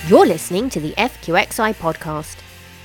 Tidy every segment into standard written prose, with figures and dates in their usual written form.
You're listening to the FQXI podcast.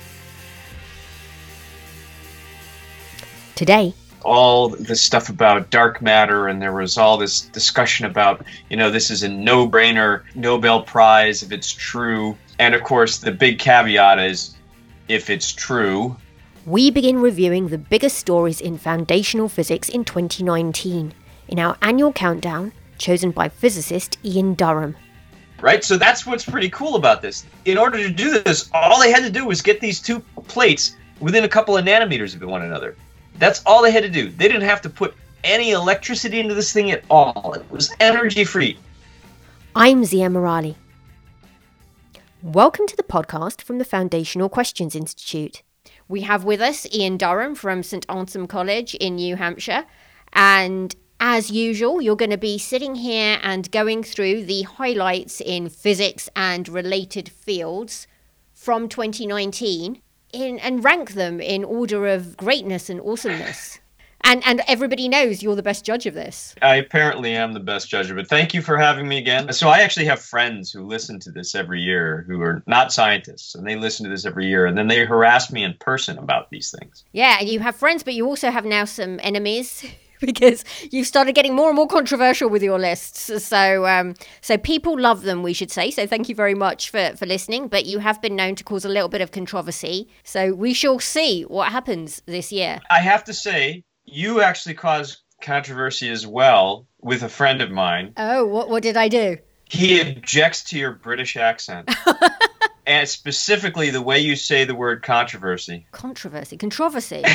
Today, all this stuff about dark matter, and there was all this discussion about, this is a no-brainer Nobel Prize if it's true. And of course, the big caveat is if it's true. We begin reviewing the biggest stories in foundational physics in 2019 in our annual countdown chosen by physicist Ian Durham. Right? So that's what's pretty cool about this. In order to do this, all they had to do was get these two plates within a couple of nanometers of one another. That's all they had to do. They didn't have to put any electricity into this thing at all. It was energy free. I'm Zia Morali. Welcome to the podcast from the Foundational Questions Institute. We have with us Ian Durham from St Anselm College in New Hampshire. And as usual, you're going to be sitting here and going through the highlights in physics and related fields from 2019 and rank them in order of greatness and awesomeness. And everybody knows you're the best judge of this. I apparently am the best judge of it. Thank you for having me again. So I actually have friends who listen to this every year who are not scientists, and they listen to this every year, and then they harass me in person about these things. Yeah, and you have friends, but you also have now some enemies because you've started getting more and more controversial with your lists. So people love them, we should say. So thank you very much for listening. But you have been known to cause a little bit of controversy. So we shall see what happens this year. I have to say, you actually caused controversy as well with a friend of mine. Oh, what did I do? He objects to your British accent. And specifically the way you say the word controversy. Controversy. Controversy.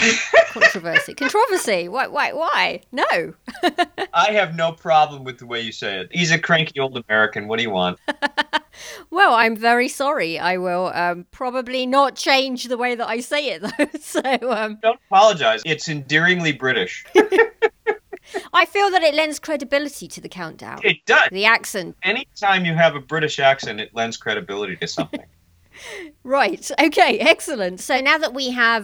Why? No. I have no problem with the way you say it. He's a cranky old American. What do you want? Well, I'm very sorry. I will probably not change the way that I say it, though. Don't apologize. It's endearingly British. I feel that it lends credibility to the countdown. It does. The accent. Anytime you have a British accent, it lends credibility to something. Right. Okay. Excellent. So now that we have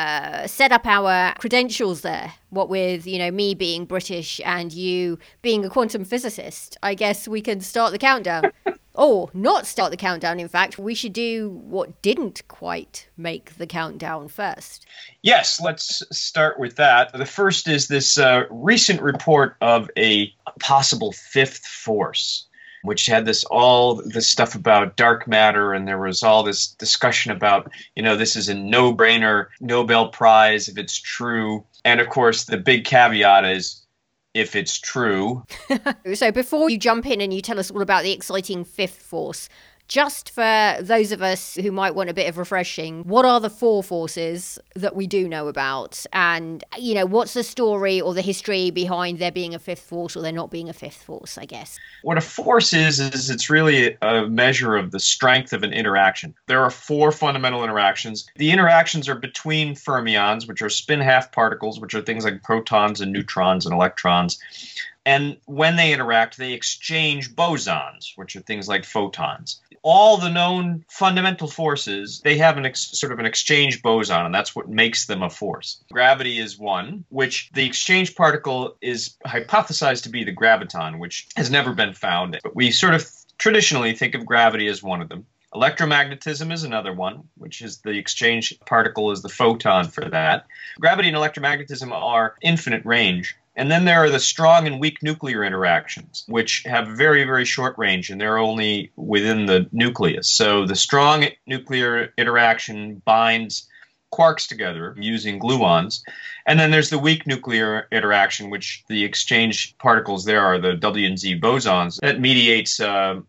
set up our credentials there, what with, me being British and you being a quantum physicist, I guess we can start the countdown. Or not start the countdown, in fact. We should do what didn't quite make the countdown first. Yes, let's start with that. The first is this recent report of a possible fifth force, which had all this stuff about dark matter, and there was all this discussion about, this is a no-brainer Nobel Prize if it's true. And of course, the big caveat is if it's true. So before you jump in and you tell us all about the exciting fifth force, just for those of us who might want a bit of refreshing, what are the four forces that we do know about? And, what's the story or the history behind there being a fifth force or there not being a fifth force, I guess? What a force is it's really a measure of the strength of an interaction. There are four fundamental interactions. The interactions are between fermions, which are spin-half particles, which are things like protons and neutrons and electrons. And when they interact, they exchange bosons, which are things like photons. All the known fundamental forces, they have sort of an exchange boson, and that's what makes them a force. Gravity is one, which the exchange particle is hypothesized to be the graviton, which has never been found. But we sort of traditionally think of gravity as one of them. Electromagnetism is another one, which is the exchange particle is the photon for that. Gravity and electromagnetism are infinite range. And then there are the strong and weak nuclear interactions, which have very, very short range, and they're only within the nucleus. So the strong nuclear interaction binds quarks together using gluons. And then there's the weak nuclear interaction, which the exchange particles there are the W and Z bosons, that mediates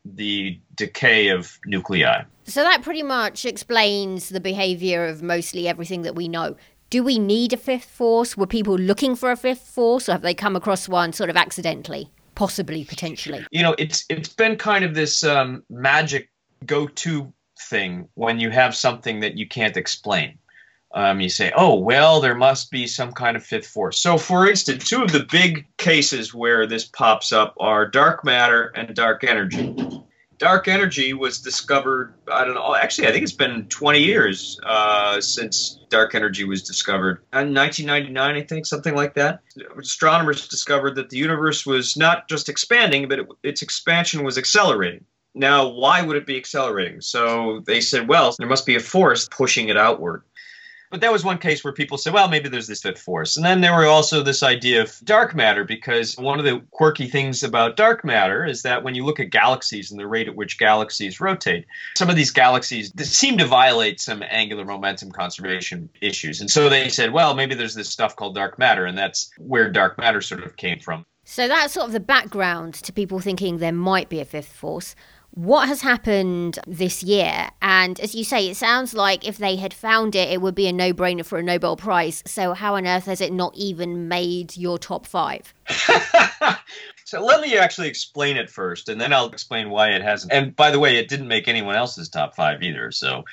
the decay of nuclei. So that pretty much explains the behavior of mostly everything that we know. Do we need a fifth force? Were people looking for a fifth force, or have they come across one sort of accidentally, possibly, potentially? It's been kind of this magic go-to thing when you have something that you can't explain. You say, oh, well, there must be some kind of fifth force. So, for instance, two of the big cases where this pops up are dark matter and dark energy. Dark energy was discovered, I don't know, actually I think it's been 20 years since dark energy was discovered. In 1999, I think, something like that. Astronomers discovered that the universe was not just expanding, but its expansion was accelerating. Now, why would it be accelerating? So they said, well, there must be a force pushing it outward. But that was one case where people said, well, maybe there's this fifth force. And then there were also this idea of dark matter, because one of the quirky things about dark matter is that when you look at galaxies and the rate at which galaxies rotate, some of these galaxies seem to violate some angular momentum conservation issues. And so they said, well, maybe there's this stuff called dark matter, and that's where dark matter sort of came from. So that's sort of the background to people thinking there might be a fifth force. What has happened this year? And as you say, it sounds like if they had found it, it would be a no-brainer for a Nobel Prize. So how on earth has it not even made your top 5? So let me actually explain it first, and then I'll explain why it hasn't. And by the way, it didn't make anyone else's top 5 either.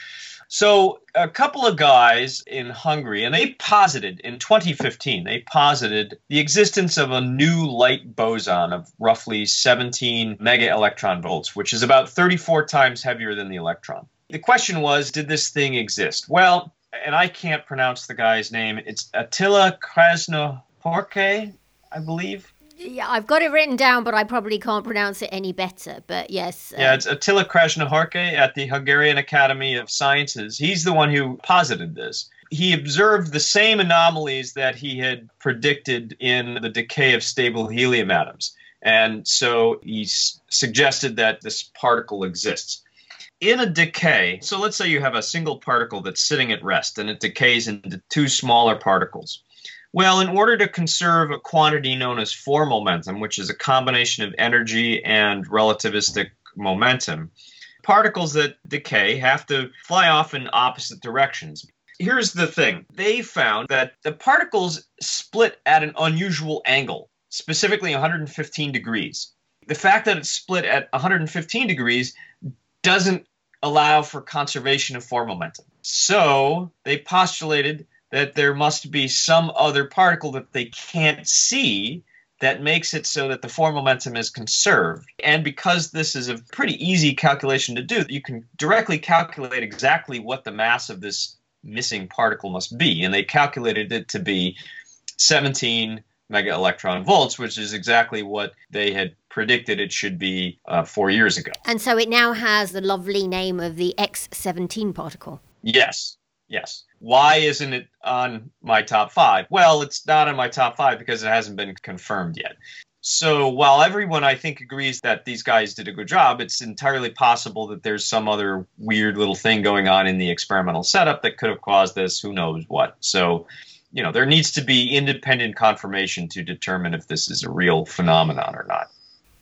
So a couple of guys in Hungary, and they posited in 2015, they posited the existence of a new light boson of roughly 17 mega electron volts, which is about 34 times heavier than the electron. The question was, did this thing exist? Well, and I can't pronounce the guy's name. It's Attila Krasnohorkai, I believe. Yeah, I've got it written down, but I probably can't pronounce it any better. But yes. Yeah, it's Attila Krasnohorkai at the Hungarian Academy of Sciences. He's the one who posited this. He observed the same anomalies that he had predicted in the decay of stable helium atoms. And so he suggested that this particle exists. In a decay, so let's say you have a single particle that's sitting at rest and it decays into 2 smaller particles. Well, in order to conserve a quantity known as form momentum, which is a combination of energy and relativistic momentum, particles that decay have to fly off in opposite directions. Here's the thing. They found that the particles split at an unusual angle, specifically 115 degrees. The fact that it's split at 115 degrees doesn't allow for conservation of form momentum. So they postulated that there must be some other particle that they can't see that makes it so that the form momentum is conserved. And because this is a pretty easy calculation to do, you can directly calculate exactly what the mass of this missing particle must be. And they calculated it to be 17 mega electron volts, which is exactly what they had predicted it should be 4 years ago. And so it now has the lovely name of the X17 particle. Yes. Why isn't it on my top 5? Well, it's not on my top 5 because it hasn't been confirmed yet. So while everyone, I think, agrees that these guys did a good job, it's entirely possible that there's some other weird little thing going on in the experimental setup that could have caused this, who knows what. So, there needs to be independent confirmation to determine if this is a real phenomenon or not.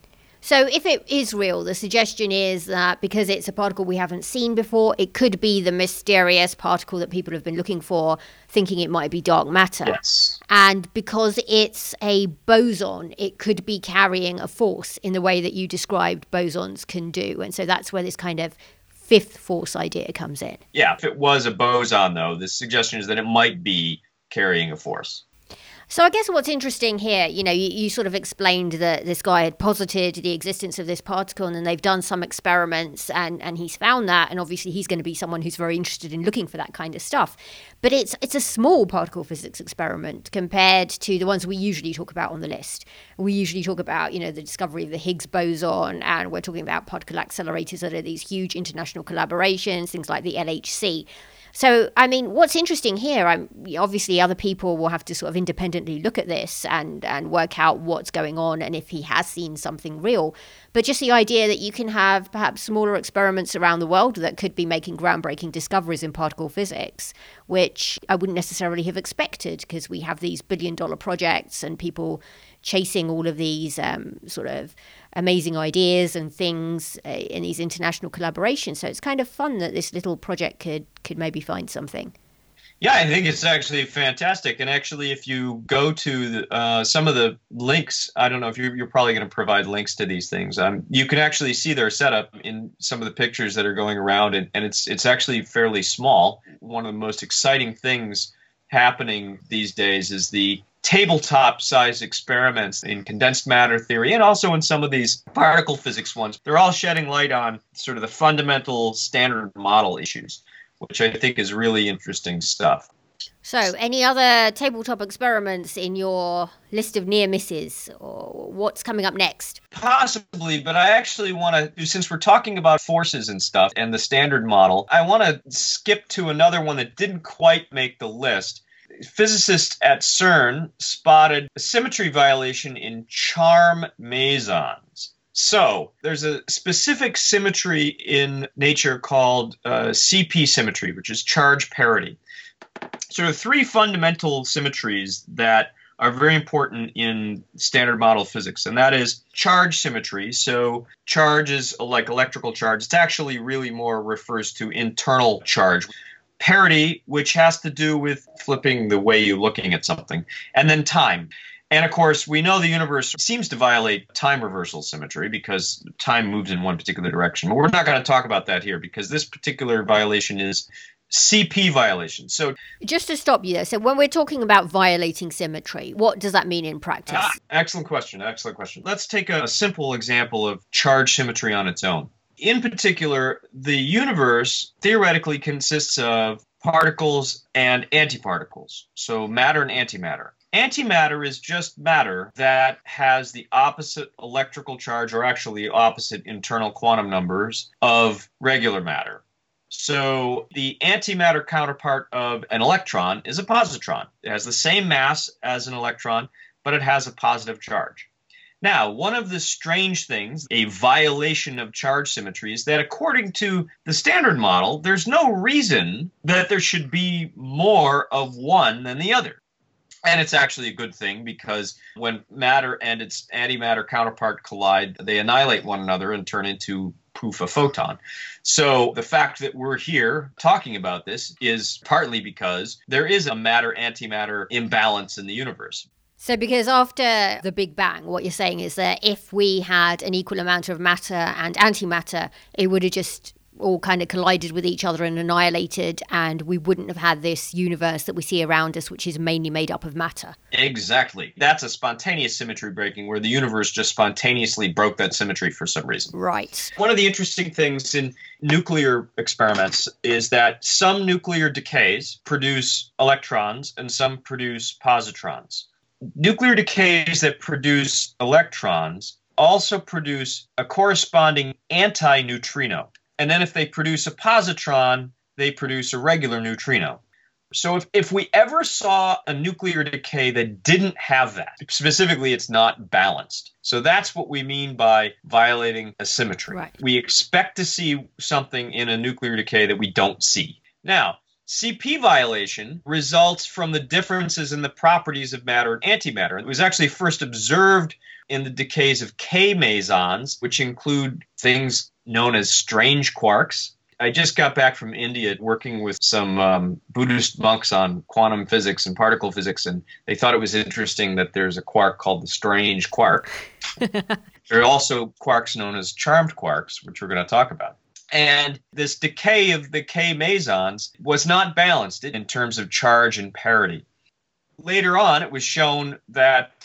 So if it is real, the suggestion is that because it's a particle we haven't seen before, it could be the mysterious particle that people have been looking for, thinking it might be dark matter. Yes. And because it's a boson, it could be carrying a force in the way that you described bosons can do. And so that's where this kind of fifth force idea comes in. Yeah, if it was a boson, though, the suggestion is that it might be carrying a force. So I guess what's interesting here, you sort of explained that this guy had posited the existence of this particle, and then they've done some experiments and he's found that. And obviously he's going to be someone who's very interested in looking for that kind of stuff. But it's a small particle physics experiment compared to the ones we usually talk about on the list. We usually talk about, the discovery of the Higgs boson, and we're talking about particle accelerators that are these huge international collaborations, things like the LHC. So, what's interesting here, obviously other people will have to sort of independently look at this and work out what's going on and if he has seen something real. But just the idea that you can have perhaps smaller experiments around the world that could be making groundbreaking discoveries in particle physics, which I wouldn't necessarily have expected because we have these billion-dollar projects and people chasing all of these sort of amazing ideas and things in these international collaborations. So it's kind of fun that this little project could maybe find something. Yeah, I think it's actually fantastic. And actually, if you go to some of the links, I don't know if you're probably going to provide links to these things. You can actually see their setup in some of the pictures that are going around, and it's actually fairly small. One of the most exciting things happening these days is the tabletop size experiments in condensed matter theory and also in some of these particle physics ones. They're all shedding light on sort of the fundamental standard model issues, which I think is really interesting stuff. So, any other tabletop experiments in your list of near misses, or what's coming up next? Possibly, but I actually want to, since we're talking about forces and stuff and the standard model, I want to skip to another one that didn't quite make the list. Physicists at CERN spotted a symmetry violation in charm mesons. So there's a specific symmetry in nature called CP symmetry, which is charge parity. So there are three fundamental symmetries that are very important in standard model physics, and that is charge symmetry. So charge is like electrical charge. It actually really more refers to internal charge. Parity, which has to do with flipping the way you're looking at something. And then time. And of course, we know the universe seems to violate time reversal symmetry because time moves in one particular direction. But we're not going to talk about that here because this particular violation is CP violation. So just to stop you there, so when we're talking about violating symmetry, what does that mean in practice? Excellent question. Let's take a simple example of charge symmetry on its own. In particular, the universe theoretically consists of particles and antiparticles, so matter and antimatter. Antimatter is just matter that has the opposite electrical charge, or actually opposite internal quantum numbers, of regular matter. So the antimatter counterpart of an electron is a positron. It has the same mass as an electron, but it has a positive charge. Now, one of the strange things, a violation of charge symmetry, is that according to the standard model, there's no reason that there should be more of one than the other. And it's actually a good thing because when matter and its antimatter counterpart collide, they annihilate one another and turn into poof, a photon. So the fact that we're here talking about this is partly because there is a matter-antimatter imbalance in the universe. So because after the Big Bang, what you're saying is that if we had an equal amount of matter and antimatter, it would have just all kind of collided with each other and annihilated, and we wouldn't have had this universe that we see around us, which is mainly made up of matter. Exactly. That's a spontaneous symmetry breaking where the universe just spontaneously broke that symmetry for some reason. Right. One of the interesting things in nuclear experiments is that some nuclear decays produce electrons and some produce positrons. Nuclear decays that produce electrons also produce a corresponding anti-neutrino. And then if they produce a positron, they produce a regular neutrino. So if we ever saw a nuclear decay that didn't have that, specifically it's not balanced. So that's what we mean by violating a symmetry. Right. We expect to see something in a nuclear decay that we don't see. Now, CP violation results from the differences in the properties of matter and antimatter. It was actually first observed in the decays of K mesons, which include things known as strange quarks. I just got back from India working with some Buddhist monks on quantum physics and particle physics, and they thought it was interesting that there's a quark called the strange quark. There are also quarks known as charmed quarks, which we're going to talk about. And this decay of the K mesons was not balanced in terms of charge and parity. Later on, it was shown that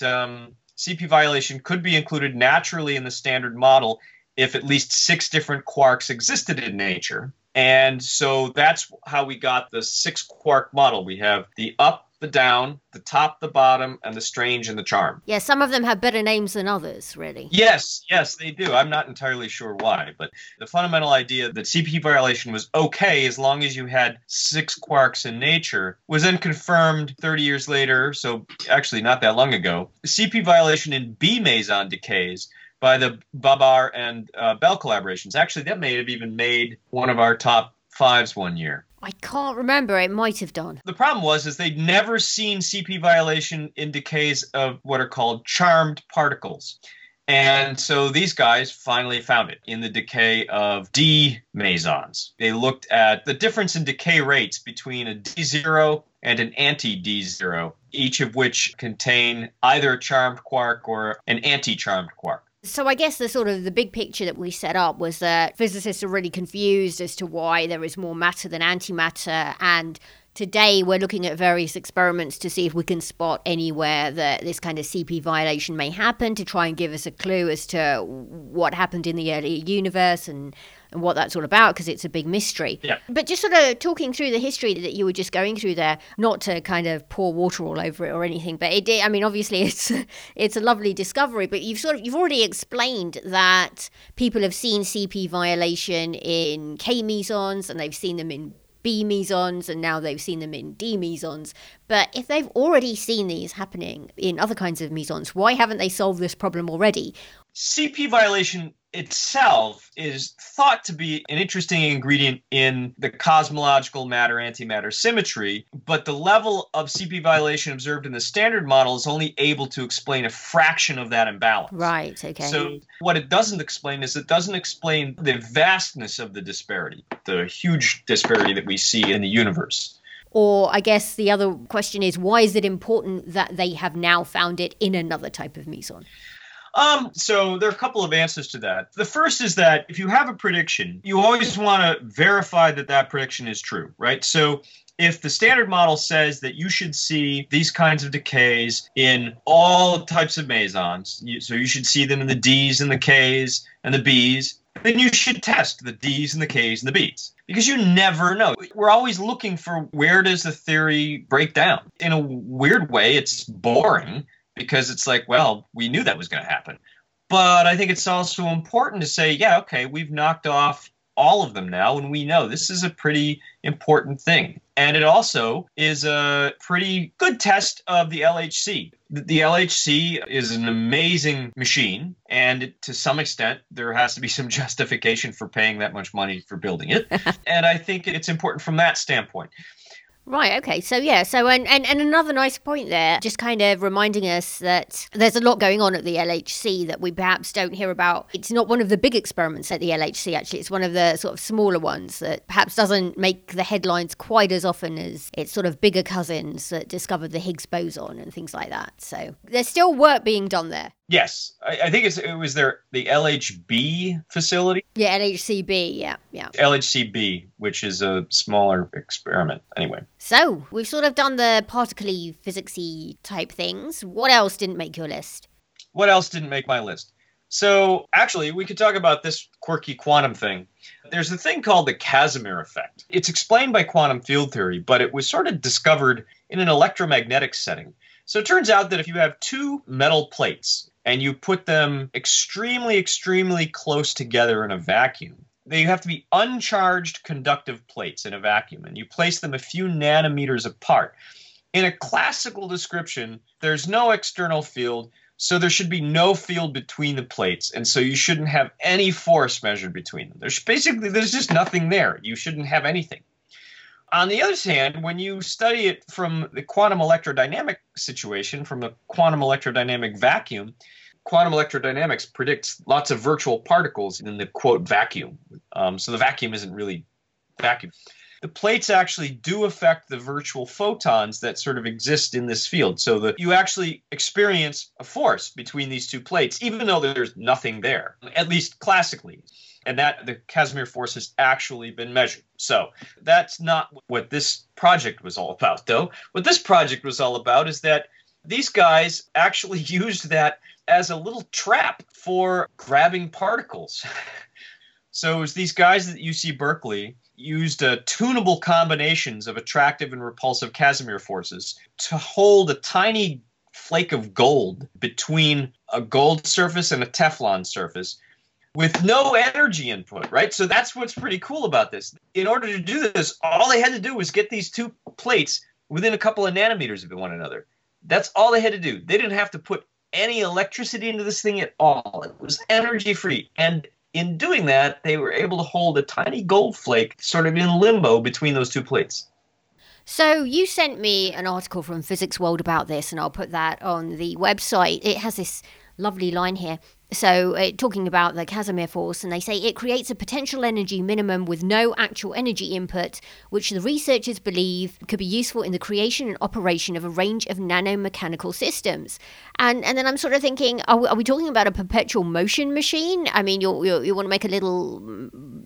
CP violation could be included naturally in the standard model if at least 6 different quarks existed in nature. And so that's how we got the 6-quark model. We have the up, the down, the top, the bottom, and the strange and the charm. Yeah, some of them have better names than others, really. Yes, they do. I'm not entirely sure why, but the fundamental idea that CP violation was okay as long as you had 6 quarks in nature was then confirmed 30 years later, so actually not that long ago. CP violation in B meson decays by the Babar and Bell collaborations. Actually, that may have even made one of our top 5s one year. I can't remember. It might have done. The problem is they'd never seen CP violation in decays of what are called charmed particles. And so these guys finally found it in the decay of D mesons. They looked at the difference in decay rates between a D0 and an anti-D0, each of which contain either a charmed quark or an anti-charmed quark. So I guess the big picture that we set up was that physicists are really confused as to why there is more matter than antimatter, and today we're looking at various experiments to see if we can spot anywhere that this kind of CP violation may happen, to try and give us a clue as to what happened in the early universe and what that's all about, because it's a big mystery. Yeah. But just sort of talking through the history that you were just going through there, not to kind of pour water all over it or anything, but it did. I mean, obviously it's a lovely discovery, but you've already explained that people have seen CP violation in K mesons, and they've seen them in B mesons, and now they've seen them in D mesons. But if they've already seen these happening in other kinds of mesons, why haven't they solved this problem already? CP violation itself is thought to be an interesting ingredient in the cosmological matter-antimatter symmetry, but the level of CP violation observed in the standard model is only able to explain a fraction of that imbalance. Right, okay. So what it doesn't explain is it doesn't explain the vastness of the disparity, the huge disparity that we see in the universe. Or I guess the other question is, why is it important that they have now found it in another type of meson? So there are a couple of answers to that. The first is that if you have a prediction, you always want to verify that that prediction is true, right? So if the standard model says that you should see these kinds of decays in all types of mesons, so you should see them in the Ds and the Ks and the Bs, then you should test the Ds and the Ks and the Bs. Because you never know. We're always looking for where does the theory break down. In a weird way, it's boring, because it's like, well, we knew that was going to happen. But I think it's also important to say, yeah, okay, we've knocked off all of them now, and we know this is a pretty important thing. And it also is a pretty good test of the LHC. The LHC is an amazing machine, and to some extent, there has to be some justification for paying that much money for building it. And I think it's important from that standpoint. Right, okay. So, yeah, and another nice point there, just kind of reminding us that there's a lot going on at the LHC that we perhaps don't hear about. It's not one of the big experiments at the LHC, actually. It's one of the sort of smaller ones that perhaps doesn't make the headlines quite as often as its sort of bigger cousins that discovered the Higgs boson and things like that. So there's still work being done there. Yes, I think it was the LHB facility. Yeah, LHCb, yeah. LHCb, which is a smaller experiment. Anyway. So, we've sort of done the particle-y, physics-y type things. What else didn't make your list? What else didn't make my list? So, actually, we could talk about this quirky quantum thing. There's a thing called the Casimir effect. It's explained by quantum field theory, but it was sort of discovered in an electromagnetic setting. So it turns out that if you have two metal plates and you put them extremely, extremely close together in a vacuum, they have to be uncharged conductive plates in a vacuum, and you place them a few nanometers apart. In a classical description, there's no external field, so there should be no field between the plates, and so you shouldn't have any force measured between them. There's just nothing there. You shouldn't have anything. On the other hand, when you study it from the quantum electrodynamic situation, from the quantum electrodynamic vacuum, quantum electrodynamics predicts lots of virtual particles in the, quote, vacuum. So the vacuum isn't really vacuum. The plates actually do affect the virtual photons that sort of exist in this field, so that you actually experience a force between these two plates, even though there's nothing there, at least classically. And that the Casimir force has actually been measured. So that's not what this project was all about, though. What this project was all about is that these guys actually used that as a little trap for grabbing particles. So it was these guys at UC Berkeley used tunable combinations of attractive and repulsive Casimir forces to hold a tiny flake of gold between a gold surface and a Teflon surface, with no energy input, right? So that's what's pretty cool about this. In order to do this, all they had to do was get these two plates within a couple of nanometers of one another. That's all they had to do. They didn't have to put any electricity into this thing at all. It was energy free. And in doing that, they were able to hold a tiny gold flake sort of in limbo between those two plates. So you sent me an article from Physics World about this, and I'll put that on the website. It has this lovely line here. So talking about the Casimir force, and they say it creates a potential energy minimum with no actual energy input, which the researchers believe could be useful in the creation and operation of a range of nanomechanical systems. And then I'm sort of thinking, are we talking about a perpetual motion machine? I mean, you want to make a little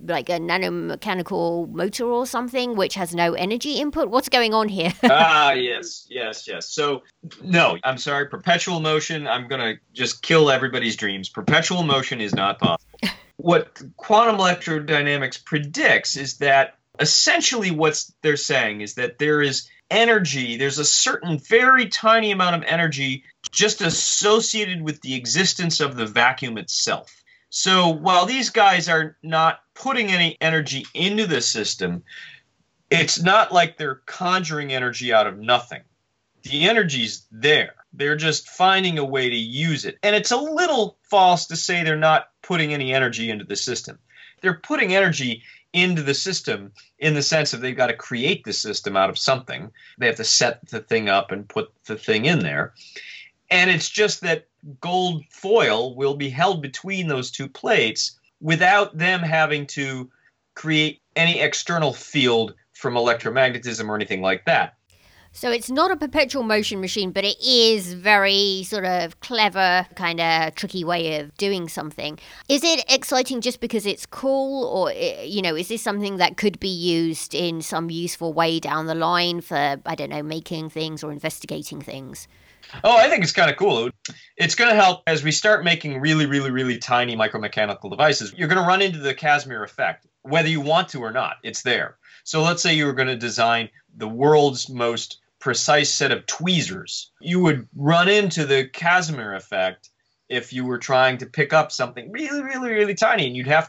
like a nanomechanical motor or something, which has no energy input? What's going on here? Yes. So, no, I'm sorry, perpetual motion, I'm going to just kill everybody's dreams. Perpetual motion is not possible. What quantum electrodynamics predicts is that essentially what they're saying is that there is energy, there's a certain very tiny amount of energy just associated with the existence of the vacuum itself. So while these guys are not putting any energy into the system, it's not like they're conjuring energy out of nothing. The energy's there. They're just finding a way to use it. And it's a little false to say they're not putting any energy into the system. They're putting energy into the system in the sense of they've got to create the system out of something. They have to set the thing up and put the thing in there. And it's just that gold foil will be held between those two plates without them having to create any external field from electromagnetism or anything like that. So it's not a perpetual motion machine, but it is very sort of clever, kind of tricky way of doing something. Is it exciting just because it's cool, or, is this something that could be used in some useful way down the line for, I don't know, making things or investigating things? Oh, I think it's kind of cool. It's going to help as we start making really, really, really tiny micromechanical devices. You're going to run into the Casimir effect, whether you want to or not. It's there. So let's say you were going to design the world's most precise set of tweezers. You would run into the Casimir effect if you were trying to pick up something really, really, really tiny. And you'd have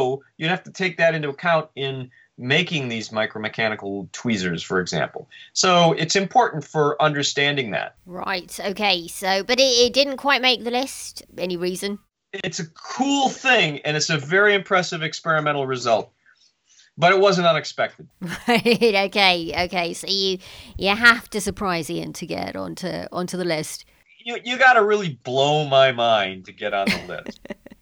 to take that into account in making these micromechanical tweezers, for example. So it's important for understanding that. Right. Okay. So, but it didn't quite make the list. Any reason? It's a cool thing, and it's a very impressive experimental result. But it wasn't unexpected. Right. Okay. So you have to surprise Ian to get onto the list. You got to really blow my mind to get on the list.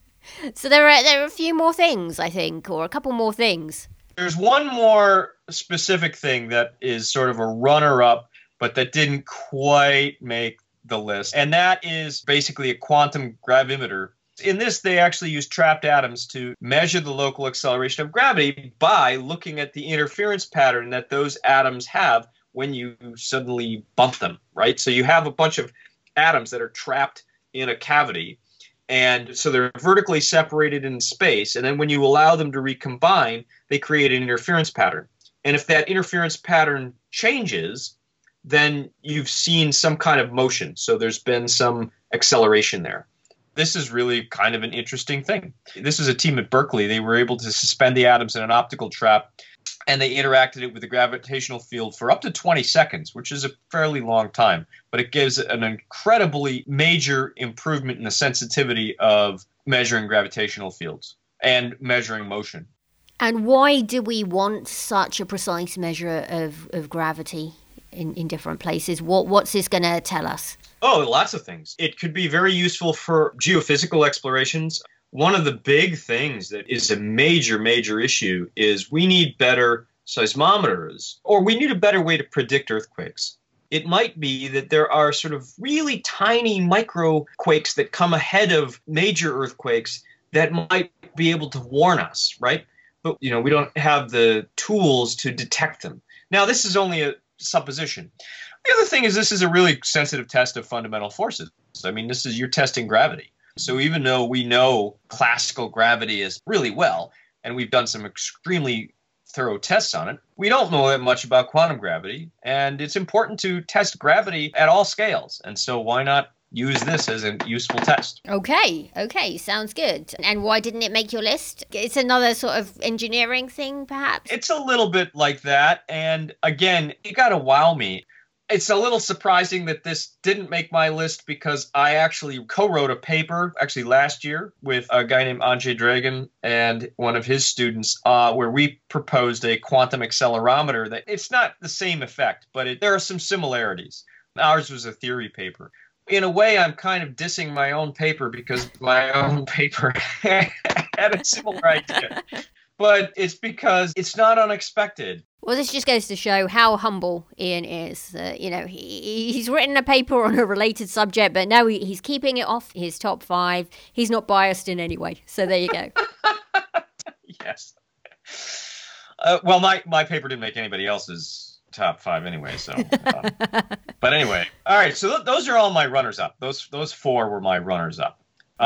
So there are a few more things, I think, or a couple more things. There's one more specific thing that is sort of a runner-up, but that didn't quite make the list, and that is basically a quantum gravimeter. In this, they actually use trapped atoms to measure the local acceleration of gravity by looking at the interference pattern that those atoms have when you suddenly bump them, right? So you have a bunch of atoms that are trapped in a cavity, and so they're vertically separated in space, and then when you allow them to recombine, they create an interference pattern. And if that interference pattern changes, then you've seen some kind of motion. So there's been some acceleration there. This is really kind of an interesting thing. This is a team at Berkeley. They were able to suspend the atoms in an optical trap, and they interacted it with the gravitational field for up to 20 seconds, which is a fairly long time. But it gives an incredibly major improvement in the sensitivity of measuring gravitational fields and measuring motion. And why do we want such a precise measure of gravity in different places? What's this going to tell us? Oh, lots of things. It could be very useful for geophysical explorations. One of the big things that is a major, major issue is we need better seismometers, or we need a better way to predict earthquakes. It might be that there are sort of really tiny microquakes that come ahead of major earthquakes that might be able to warn us, right? But, we don't have the tools to detect them. Now, this is only a supposition. The other thing is this is a really sensitive test of fundamental forces. I mean, you're testing gravity. So even though we know classical gravity is really well, and we've done some extremely thorough tests on it, we don't know that much about quantum gravity. And it's important to test gravity at all scales. And so why not use this as a useful test? Okay, sounds good. And why didn't it make your list? It's another sort of engineering thing, perhaps? It's a little bit like that. And again, you got to wow me. It's a little surprising that this didn't make my list because I actually co-wrote a paper, actually last year, with a guy named Andrzej Dragan and one of his students, where we proposed a quantum accelerometer that it's not the same effect, but there are some similarities. Ours was a theory paper. In a way, I'm kind of dissing my own paper because my own paper had a similar idea. But it's because it's not unexpected. Well, this just goes to show how humble Ian is. He's written a paper on a related subject, but now he's keeping it off his top 5. He's not biased in any way. So there you go. Yes. Well, my paper didn't make anybody else's top 5 anyway. So, but anyway, all right. So those are all my runners-up. Those 4 were my runners-up.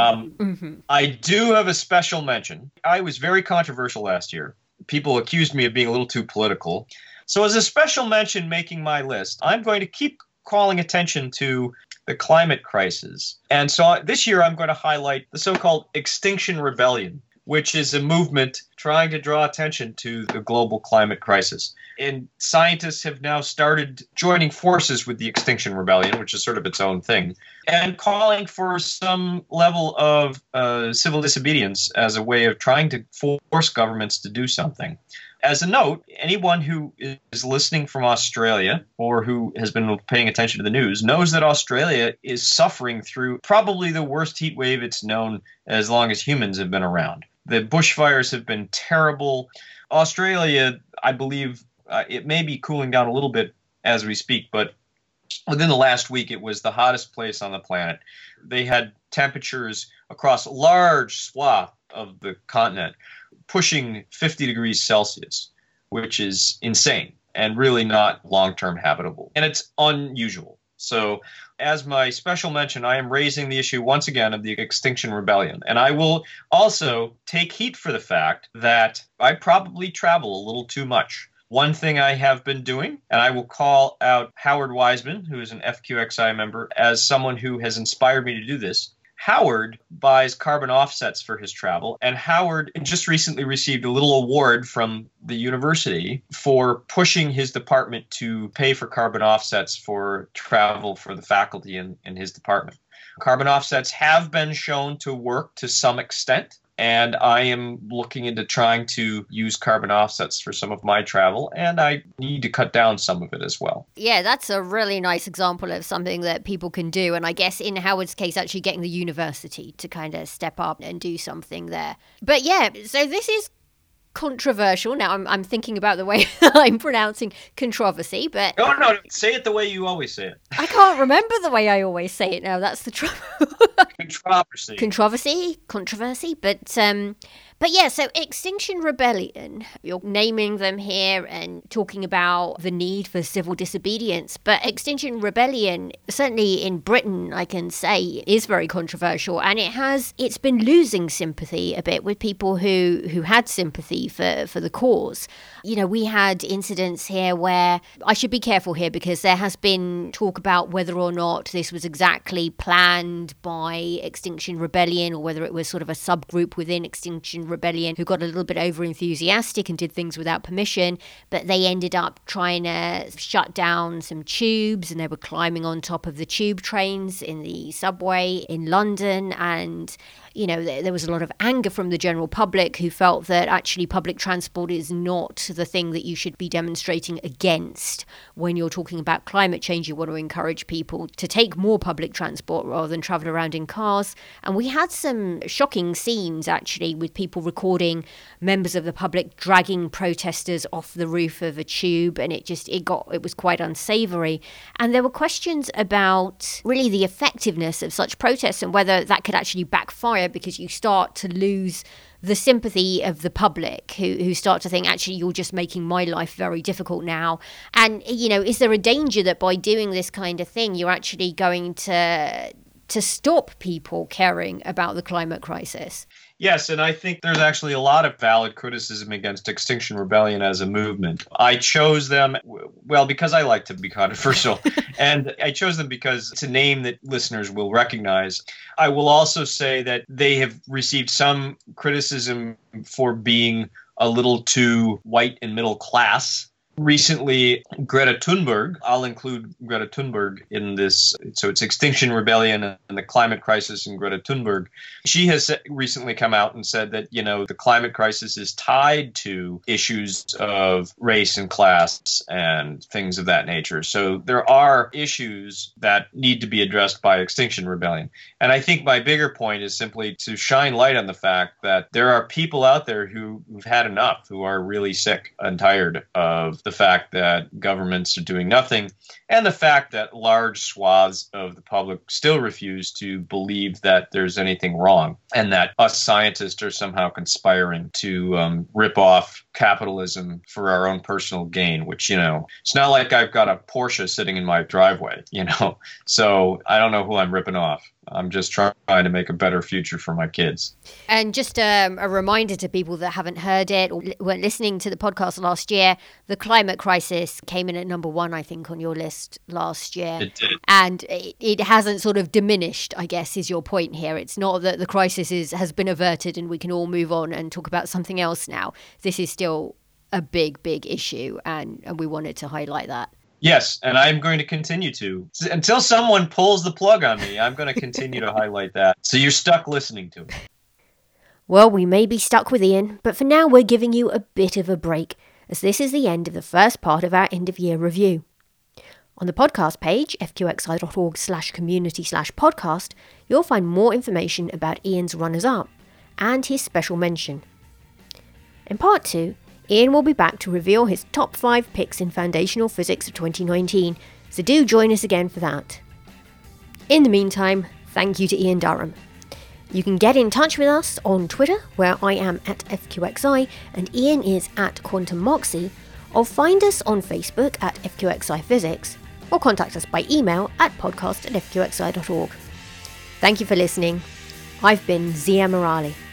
I do have a special mention. I was very controversial last year. People accused me of being a little too political. So as a special mention making my list, I'm going to keep calling attention to the climate crisis. And so this year I'm going to highlight the so-called Extinction Rebellion, which is a movement trying to draw attention to the global climate crisis. And scientists have now started joining forces with the Extinction Rebellion, which is sort of its own thing, and calling for some level of civil disobedience as a way of trying to force governments to do something. As a note, anyone who is listening from Australia or who has been paying attention to the news knows that Australia is suffering through probably the worst heat wave it's known as long as humans have been around. The bushfires have been terrible. Australia, I believe, it may be cooling down a little bit as we speak, but within the last week, it was the hottest place on the planet. They had temperatures across a large swath of the continent pushing 50 degrees Celsius, which is insane and really not long-term habitable. And it's unusual. So as my special mention, I am raising the issue once again of the Extinction Rebellion. And I will also take heat for the fact that I probably travel a little too much. One thing I have been doing, and I will call out Howard Wiseman, who is an FQXI member, as someone who has inspired me to do this. Howard buys carbon offsets for his travel, and Howard just recently received a little award from the university for pushing his department to pay for carbon offsets for travel for the faculty in his department. Carbon offsets have been shown to work to some extent, and I am looking into trying to use carbon offsets for some of my travel, and I need to cut down some of it as well. Yeah, that's a really nice example of something that people can do. And I guess in Howard's case, actually getting the university to kind of step up and do something there. But yeah, so this is controversial. Now I'm thinking about the way I'm pronouncing controversy, but no, say it the way you always say it. I can't remember the way I always say it now. That's the trouble. Controversy, but yeah, so Extinction Rebellion, you're naming them here and talking about the need for civil disobedience, but Extinction Rebellion, certainly in Britain, I can say, is very controversial, and it's been losing sympathy a bit with people who had sympathy for the cause. You know, we had incidents here where, I should be careful here because there has been talk about whether or not this was exactly planned by Extinction Rebellion or whether it was sort of a subgroup within Extinction Rebellion who got a little bit over enthusiastic and did things without permission, but they ended up trying to shut down some tubes, and they were climbing on top of the tube trains in the subway in London, and you know, there was a lot of anger from the general public who felt that actually public transport is not the thing that you should be demonstrating against. When you're talking about climate change, you want to encourage people to take more public transport rather than travel around in cars. And we had some shocking scenes, actually, with people recording members of the public dragging protesters off the roof of a tube, and it was quite unsavory. And there were questions about really the effectiveness of such protests and whether that could actually backfire, because you start to lose the sympathy of the public who start to think, actually, you're just making my life very difficult now. And, you know, is there a danger that by doing this kind of thing, you're actually going to stop people caring about the climate crisis? Yes, and I think there's actually a lot of valid criticism against Extinction Rebellion as a movement. I chose them, well, because I like to be controversial, and I chose them because it's a name that listeners will recognize. I will also say that they have received some criticism for being a little too white and middle class. Recently, Greta Thunberg, I'll include Greta Thunberg in this, so it's Extinction Rebellion and the climate crisis and Greta Thunberg. She has recently come out and said that, you know, the climate crisis is tied to issues of race and class and things of that nature. So there are issues that need to be addressed by Extinction Rebellion. And I think my bigger point is simply to shine light on the fact that there are people out there who've had enough, who are really sick and tired of the fact that governments are doing nothing and the fact that large swaths of the public still refuse to believe that there's anything wrong and that us scientists are somehow conspiring to rip off capitalism for our own personal gain, which, it's not like I've got a Porsche sitting in my driveway, so I don't know who I'm ripping off. I'm just trying to make a better future for my kids. And just a reminder to people that haven't heard it or weren't listening to the podcast last year, the climate crisis came in at number 1, I think, on your list last year. It did. And it hasn't sort of diminished, I guess, is your point here. It's not that the crisis has been averted and we can all move on and talk about something else now. This is still a big, big issue, and we wanted to highlight that. Yes, and I'm going to continue to. Until someone pulls the plug on me, I'm going to continue to highlight that. So you're stuck listening to it. Well, we may be stuck with Ian, but for now we're giving you a bit of a break, as this is the end of the first part of our end-of-year review. On the podcast page, fqxi.org/community/podcast, you'll find more information about Ian's runners-up and his special mention. In part 2, Ian will be back to reveal his top 5 picks in foundational physics of 2019, so do join us again for that. In the meantime, thank you to Ian Durham. You can get in touch with us on Twitter, where I am at FQXI and Ian is at Quantum Moxie, or find us on Facebook at FQXI Physics, or contact us by email at podcast@fqxi.org. Thank you for listening. I've been Zia Morali.